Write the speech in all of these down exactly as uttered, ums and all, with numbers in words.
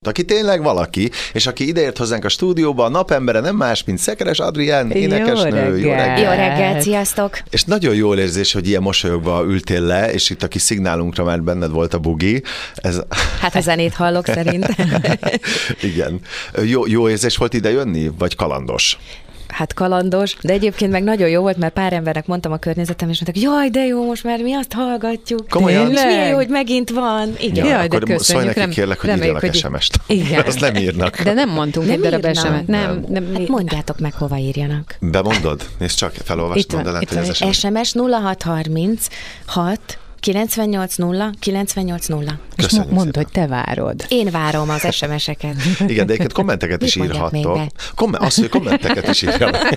aki tényleg valaki, és aki ideért hozzánk a stúdióba, a napembere nem más, mint Szekeres Adrián, énekesnő. Jó reggel. Jó reggel, sziasztok! És nagyon jól érzés, hogy ilyen mosolyogva ültél le, és itt a kis szignálunkra már benned volt a bugi. Ez... Hát a zenét hallok szerintem. Igen. Jó, jó érzés volt ide jönni, vagy kalandos? Hát kalandos, de egyébként meg nagyon jó volt, mert pár embernek mondtam a környezetem, és mondták, jaj, de jó, most már mi azt hallgatjuk. Komolyan? És milyen jó, hogy megint van. Igen. Ja, Jaj, de akkor szólj neki, rem- kérlek, hogy reméljük, írjanak hogy- es em es-t. Igen. Azt nem írnak. De nem mondtunk Nem egy darab írnak? es em es. Nem, nem, mi... Hát mondjátok meg, hova írjanak. Bemondod? Nézd csak, felolvasd, Itt van, mondd el, itt hogy van az egy es em es. es em es nulla hat harminc hat kilencvennyolc nulla kilencvennyolc nulla. És Köszönjük mondd, szépen. hogy te várod. Én várom az es em es-eket. Igen, de egyébként kommenteket is Mit mondjak még írhattok. be? Komment, azt, hogy kommenteket is írjanak.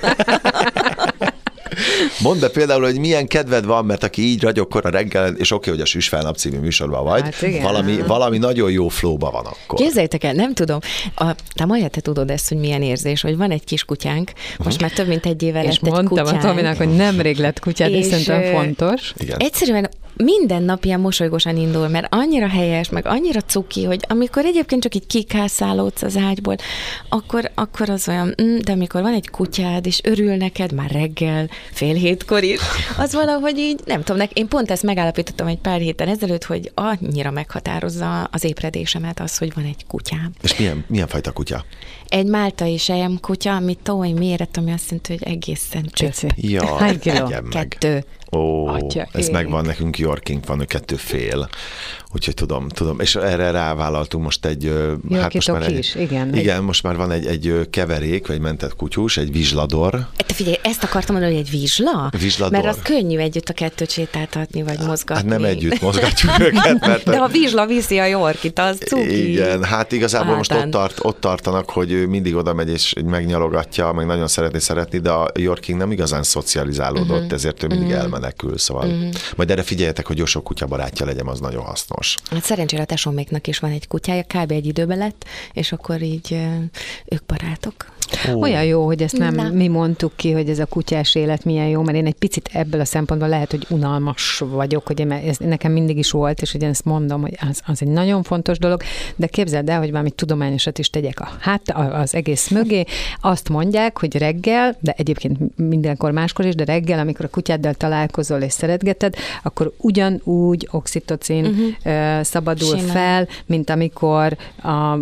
Mondd be például, hogy milyen kedved van, mert aki így ragyogkor a reggel, és oké, hogy a Süsfelnap című műsorban vagy, Hát igen. valami, valami nagyon jó flowba van akkor. Képzeljétek el, nem tudom, a, te Maja, te tudod ezt, hogy milyen érzés, hogy van egy kis kutyánk, most már több mint egy éve És lett egy mondtam a kutyánk. Tominak, hogy nemrég lett kutyád, és És, szerintem ö, fontos. Igen. Egyszerűen minden nap ilyen mosolygósan indul, mert annyira helyes, meg annyira cuki, hogy amikor egyébként csak így kikászálódsz az ágyból, akkor, akkor az olyan, mm, de amikor van egy kutyád, és örül neked már reggel, fél hétkor is, az valahogy így, nem tudom, én pont ezt megállapítottam egy pár héten ezelőtt, hogy annyira meghatározza az ébredésemet az, hogy van egy kutyám. És milyen, milyen fajta kutya? Egy máltai sejem kutya, ami toly méret, ami azt jelenti, hogy egészen csöpp. Pici. Ja, Hány kiló? egyen meg. Kettő. Ó, Atya ez ég. megvan nekünk, Yorkink van, ő kettő fél. Úgyhogy tudom, tudom. És erre rávállaltunk most egy... ö, hát most már egy, is, igen. Igen, most már van egy, egy ö, keverék, vagy mentett kutyus, egy vizslador. Te figyelj, ezt akartam mondani, hogy egy vizsla? Vizslador. Mert az könnyű együtt a kettőt sétáltatni, vagy mozgatni. Hát nem együtt mozgatjuk őket, mert... De a vizsla viszi a Yorkit, az cuki. Igen, hát igazából most Hátán. ott, tart, ott tartanak, hogy ő mindig oda megy és megnyalogatja, meg nagyon szeretné szeretni, de a Yorking nem igazán szocializálódott, uh-huh. ezért ő mindig uh-huh. elmenekül, szóval uh-huh. majd erre figyeljetek, hogy jó sok kutya barátja legyen, az nagyon hasznos. Hát szerencsére a tesóméknak is van egy kutyája, kb. Egy időben lett, és akkor így ö, ők barátok. Ó. Olyan jó, hogy ezt nem Na. mi mondtuk ki, hogy ez a kutyás élet milyen jó, mert én egy picit ebből a szempontból lehet, hogy unalmas vagyok, hogy én, ez nekem mindig is volt, és hogy én ezt mondom, hogy az, az egy nagyon fontos dolog, de képzeld el, hogy valami tudományosat is tegyek a hát az egész mögé. Azt mondják, hogy reggel, de egyébként mindenkor máskor is, de reggel, amikor a kutyáddal találkozol és szeretgeted, akkor ugyanúgy oxitocin uh-huh. szabadul Simán. fel, mint amikor a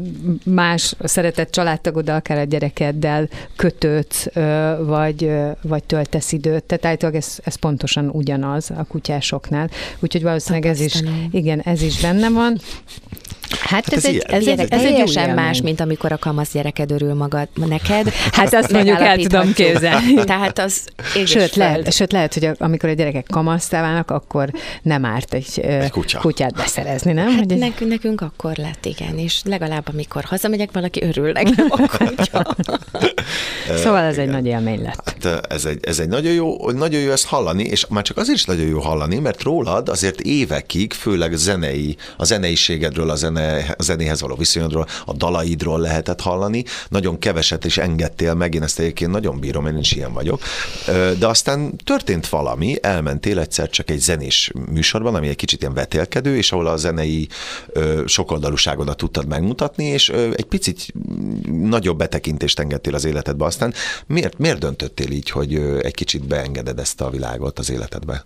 más szeretett családtagoddal, akár a gyerekeddel kötődsz, vagy, vagy töltesz időt. Tehát állítólag ez, ez pontosan ugyanaz a kutyásoknál. Úgyhogy valószínűleg ez is, igen, ez is benne van. Hát, Hát ez, ez egy, ilyen. ez, egy, Ez ez egy új teljesen élmény. más, mint amikor a kamasz gyereked örül magad neked. Hát azt mondjuk el tudom képzelni. Tehát az ég és Sőt föld. lehet, sőt, lehet, hogy a- amikor a gyerekek kamasztá válnak, akkor nem árt egy, egy kutya. kutyát beszerezni, nem? Hát Hogy egy... nekünk, nekünk akkor lett, igen, és legalább amikor hazamegyek, valaki örül nekem a kutya. Szóval ez egy nagy élmény lett. Hát ez egy, ez egy nagyon jó, nagyon jó ezt hallani, és már csak azért is nagyon jó hallani, mert rólad azért évekig, főleg a zenei, a zeneiségedről, a, zene, a zenéhez való viszonyodról, a dalaidról lehetett hallani. Nagyon keveset is engedtél meg, én ezt egyébként nagyon bírom, én is ilyen vagyok. De aztán történt valami, elmentél egyszer csak egy zenés műsorban, ami egy kicsit ilyen vetélkedő, és ahol a zenei sokoldalúságodat tudtad megmutatni, és egy picit nagyobb betekintést engedtél az életedbe. Aztán miért, miért döntöttél így, hogy egy kicsit beengeded ezt a világot az életedbe?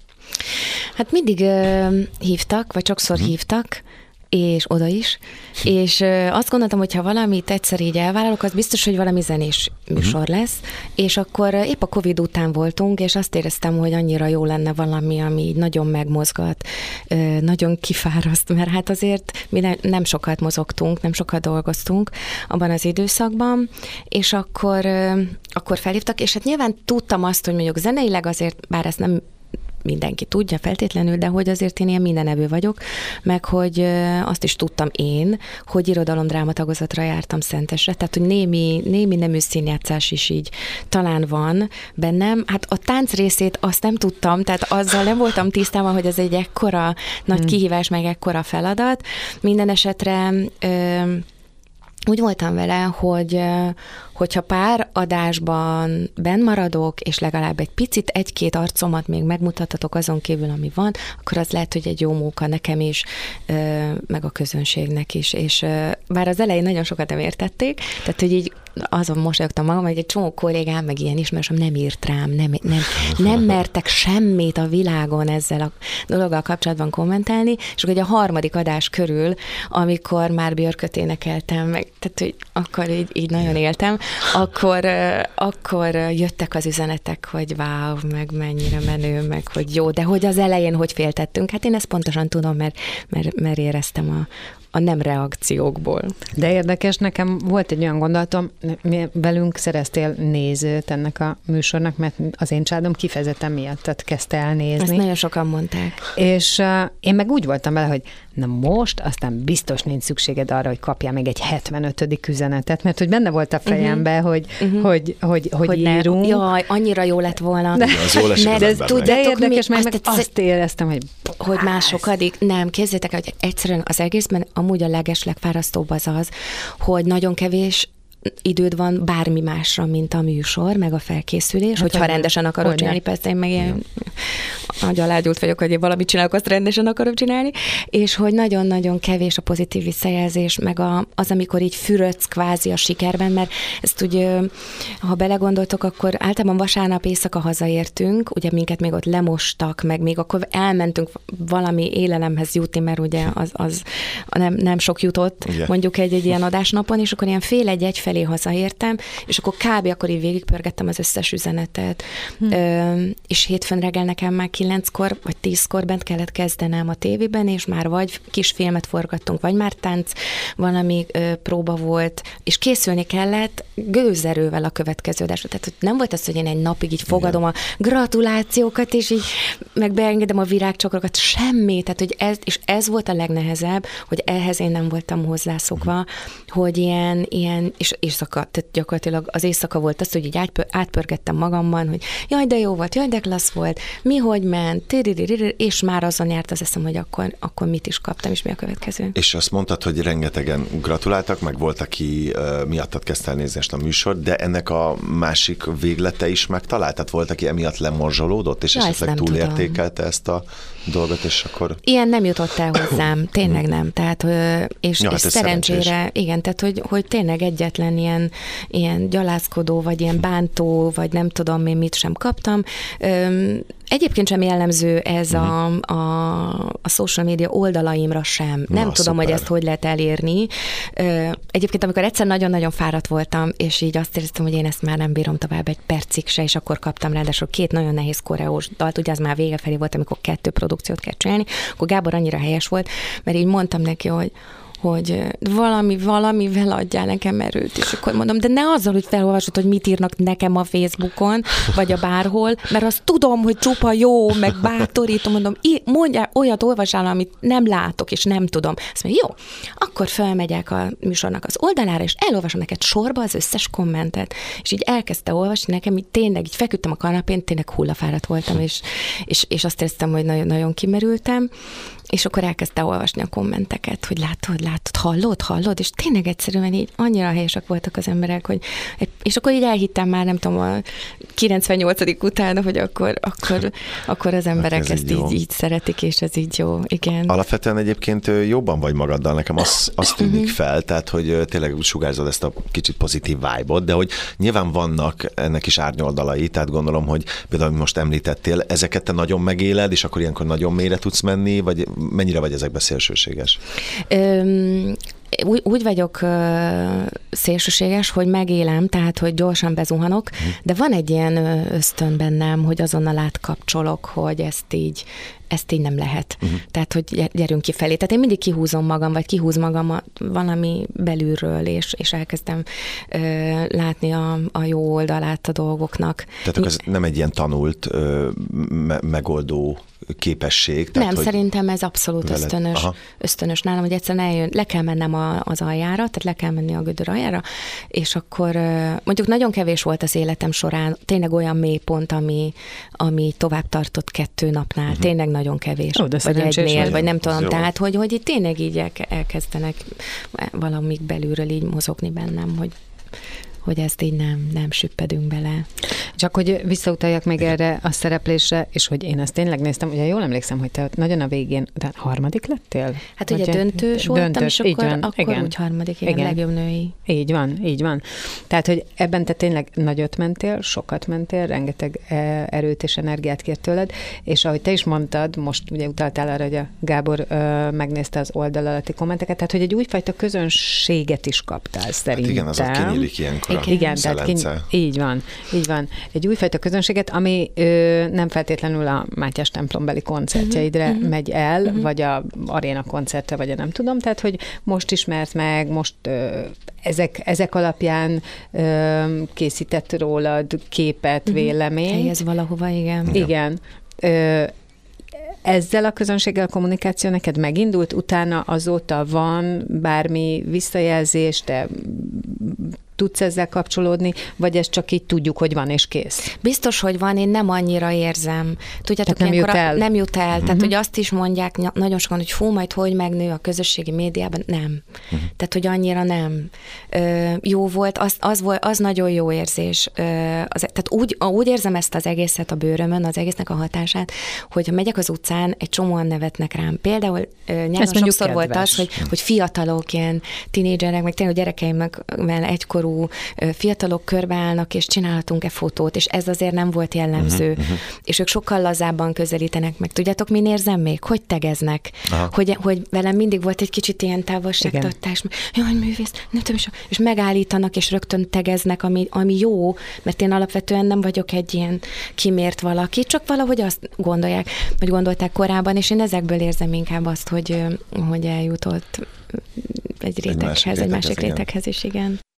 Hát mindig ö, hívtak, vagy sokszor hmm. hívtak, és oda is, és ö, azt gondoltam, hogy ha valamit egyszer így elvállalok, az biztos, hogy valami zenés műsor uh-huh. lesz, és akkor ö, épp a Covid után voltunk, és azt éreztem, hogy annyira jó lenne valami, ami így nagyon megmozgat, ö, nagyon kifáraszt, mert hát azért mi ne, nem sokat mozogtunk, nem sokat dolgoztunk abban az időszakban, és akkor, ö, akkor felhívtak, és hát nyilván tudtam azt, hogy mondjuk zeneileg azért, bár ezt nem mindenki tudja feltétlenül, de hogy azért én ilyen mindenevő vagyok, meg hogy azt is tudtam én, hogy irodalom-dráma tagozatra jártam Szentesre, tehát hogy némi, némi nemű színjátszás is így talán van bennem. Hát a tánc részét azt nem tudtam, tehát azzal nem voltam tisztában, hogy ez egy ekkora nagy kihívás, meg ekkora feladat. Minden esetre ö, úgy voltam vele, hogy, hogyha pár adásban benn maradok, és legalább egy picit egy-két arcomat még megmutathatok azon kívül, ami van, akkor az lehet, hogy egy jó móka nekem is, meg a közönségnek is. És bár az elején nagyon sokat nem értették, tehát, hogy így azon mosolyogtam magam, hogy egy csomó kollégám, meg ilyen ismerősöm nem írt rám, nem, nem, nem mertek semmit a világon ezzel a dologgal kapcsolatban kommentálni, és akkor egy a harmadik adás körül, amikor már Björköt énekeltem, meg, tehát hogy akkor így, így nagyon éltem, akkor, akkor jöttek az üzenetek, hogy wow, meg mennyire menő, meg hogy jó, de hogy az elején hogy féltettünk. Hát én ezt pontosan tudom, mert, mert, mert éreztem a a nem reakciókból. De érdekes, nekem volt egy olyan gondolatom, velünk szereztél nézőt ennek a műsornak, mert az én családom kifejezetten miatt, tehát kezdte el nézni. Ezt nagyon sokan mondták. És uh, én meg úgy voltam vele, hogy na most aztán biztos nincs szükséged arra, hogy kapjál még egy hetvenötödik üzenetet, mert hogy benne volt a fejembe, uh-huh. hogy, uh-huh. hogy, hogy, hogy, hogy írunk. Ne, jaj, annyira jó lett volna. De, az jó lesz, de, de, de érdekes, mert azt, meg azt éreztem, hogy hogy másokadik. Nem, képzeljétek, hogy egyszerűen az egészben amúgy a leges, legfárasztóbb az az, hogy nagyon kevés időd van bármi másra, mint a műsor, meg a felkészülés, hát hogyha rendesen akarod csinálni, persze én meg ilyen nagy alágyult vagyok, hogy én valamit csinálok, azt rendesen akarom csinálni, és hogy nagyon-nagyon kevés a pozitív visszajelzés, meg a, az, amikor így fürödsz kvázi a sikerben, mert ezt úgy, ha belegondoltok, akkor általában vasárnap éjszaka hazaértünk, ugye minket még ott lemostak, meg még akkor elmentünk valami élelemhez jutni, mert ugye az, az nem, nem sok jutott, yeah. mondjuk egy-egy ilyen adásnapon, és akkor ilyen fél egy-egy felé hazaértem, és akkor kb. Akkor így végigpörgettem az összes üzenetet. Hm. Ö, és hétfőn reggel nekem már kilenckor vagy tízkor bent kellett kezdenem a tévében, és már vagy kis filmet forgattunk, vagy már tánc, valami ö, próba volt, és készülni kellett gőzerővel a következő adásra. Tehát hogy nem volt az, hogy én egy napig így fogadom igen. a gratulációkat, és így meg beengedem a virágcsokrokat, semmi. Tehát, hogy ez, és ez volt a legnehezebb, hogy ehhez én nem voltam hozzászokva, hogy ilyen, ilyen és éjszaka, tehát gyakorlatilag az éjszaka volt az, hogy így átpörgettem magamban, hogy jaj, de jó volt, jaj, de klassz volt, mi hogy ment, és már azon járt az eszem, hogy akkor, akkor mit is kaptam, és mi a következő. És azt mondtad, hogy rengetegen gratuláltak, meg volt, aki uh, miattad kezdte el nézni a műsor, de ennek a másik véglete is megtalált? Tehát volt, aki emiatt lemorzsolódott, és ja, esetleg túlértékelte ezt a dolgot, és akkor... Ilyen nem jutott el hozzám, tényleg nem. Tehát, és, ja, és hát szerencsére, szerencsés. Igen, tehát, hogy, hogy tényleg egyetlen ilyen, ilyen gyalázkodó, vagy ilyen bántó, vagy nem tudom én mit sem kaptam. Egyébként sem jellemző ez uh-huh. a, a, a social media oldalaimra sem. Nem Na, tudom, szuper. Hogy ezt hogy lehet elérni. Egyébként, amikor egyszer nagyon-nagyon fáradt voltam, és így azt éreztem, hogy én ezt már nem bírom tovább egy percig se, és akkor kaptam ráadásul két nagyon nehéz koreós dalt, ugye az már vége felé volt, amikor kettő produkciót kell csinálni, akkor Gábor annyira helyes volt, mert így mondtam neki, hogy hogy valami, valamivel adjál nekem erőt, és akkor mondom, de ne azzal, hogy felolvasod, hogy mit írnak nekem a Facebookon, vagy a bárhol, mert azt tudom, hogy csupa jó, meg bátorító, mondom, mondjál, olyat olvasál, amit nem látok, és nem tudom. Azt mondja, jó, akkor felmegyek a műsornak az oldalára, és elolvasom neked sorba az összes kommentet, és így elkezdte olvasni nekem, így tényleg, így feküdtem a kanapén, tényleg hullafáradt voltam, és, és, és azt éreztem, hogy nagyon, nagyon kimerültem, és akkor elkezdte olvasni a kommenteket, hogy látod, látod, hallod, hallod, és tényleg egyszerűen így annyira helyesek voltak az emberek, hogy, és akkor így elhittem már, nem tudom, a kilencvennyolcadik után, hogy akkor, akkor, akkor az emberek hát ez ezt így, így, így szeretik, és ez így jó, igen. Alapvetően egyébként jobban vagy magaddal, nekem az, az tűnik fel, tehát, hogy tényleg úgy sugárzod ezt a kicsit pozitív vibe-ot, de hogy nyilván vannak ennek is árnyoldalai, tehát gondolom, hogy például most említettél, ezeket te nagyon megéled, és akkor ilyenkor nagyon mélyre tudsz menni, vagy mennyire vagy ezekben szélsőséges? Öm, úgy, úgy vagyok uh, szélsőséges, hogy megélem, tehát, hogy gyorsan bezuhanok, hmm. de van egy ilyen ösztön bennem, hogy azonnal átkapcsolok, hogy ezt így, ezt így nem lehet. Uh-huh. Tehát, hogy gyerünk kifelé. Tehát én mindig kihúzom magam, vagy kihúz magam a, valami belülről, és, és elkezdem ö, látni a, a jó oldalát a dolgoknak. Tehát Mi... ez nem egy ilyen tanult ö, me- megoldó képesség. Tehát, nem, szerintem ez abszolút veled... ösztönös, ösztönös nálam, hogy egyszerűen eljön, le kell mennem a, az aljára, tehát le kell menni a gödör aljára, és akkor mondjuk nagyon kevés volt az életem során, tényleg olyan mélypont, ami, ami tovább tartott kettő napnál, uh-huh. tényleg nagyon kevés. Ó, vagy egynél, vagy nem tudom, tehát, hogy, hogy itt tényleg így elkezdenek valamik belülről így mozogni bennem, hogy hogy ezt így nem, nem süppedünk bele. Csak hogy visszautaljak még igen. erre a szereplésre, és hogy én ezt tényleg néztem, ugye jól emlékszem, hogy te nagyon a végén, de harmadik lettél? Hát ugye döntős voltam, döntős, és akkor, van, akkor igen. úgy harmadik, igen, igen, legjobb női. Így van, így van. Tehát, hogy ebben te tényleg nagyot mentél, sokat mentél, rengeteg erőt és energiát kért tőled, és ahogy te is mondtad, most ugye utaltál arra, hogy a Gábor ö, megnézte az oldal alatti kommenteket, tehát, hogy egy újfajta közönséget is kaptál szerintem. Hát igen, az a kinyílik ilyenkor a igen, tehát kiny- így van, így van. Egy újfajta közönséget, ami ö, nem feltétlenül a Mátyás templombeli koncertjeidre uh-huh. megy el, uh-huh. vagy a aréna koncertre, vagy a nem tudom, tehát, hogy most ismert meg, most ö, ezek, ezek alapján ö, készített rólad képet, uh-huh. véleményt. Helyez valahova, igen. Igen. Ö, ezzel a közönséggel a kommunikáció neked megindult, utána azóta van bármi visszajelzés, te tudsz ezzel kapcsolódni, vagy ezt csak így tudjuk, hogy van és kész? Biztos, hogy van, én nem annyira érzem. Tudjátok, nem jut el? Nem jut el. Uh-huh. Tehát, hogy azt is mondják nagyon sokan, hogy fú, majd hogy megnő a közösségi médiában. Nem. Uh-huh. Tehát, hogy annyira nem. Ö, jó volt, az, az, volt, az nagyon jó érzés. Ö, az, tehát úgy, úgy érzem ezt az egészet a bőrömön, az egésznek a hatását, hogy ha megyek az utcán, egy csomóan nevetnek rám. Például nyáron sokszor kedves. Volt az, hogy, hogy fiatalok, ilyen tinédzserek, meg tényleg a gyerekeimvel egykorú fiatalok körbeállnak, és csinálhatunk-e fotót, és ez azért nem volt jellemző. Uh-huh, uh-huh. És ők sokkal lazábban közelítenek meg. Tudjátok, min érzem még? Hogy tegeznek? Hogy, hogy velem mindig volt egy kicsit ilyen távolságtartás. Jaj, művész, nem tudom, és, és megállítanak, és rögtön tegeznek, ami, ami jó, mert én alapvetően nem vagyok egy ilyen kimért valaki, csak valahogy azt gondolják, vagy gondolták korábban, és én ezekből érzem inkább azt, hogy, hogy eljutott egy réteghez, egy másik réteghez is, igen.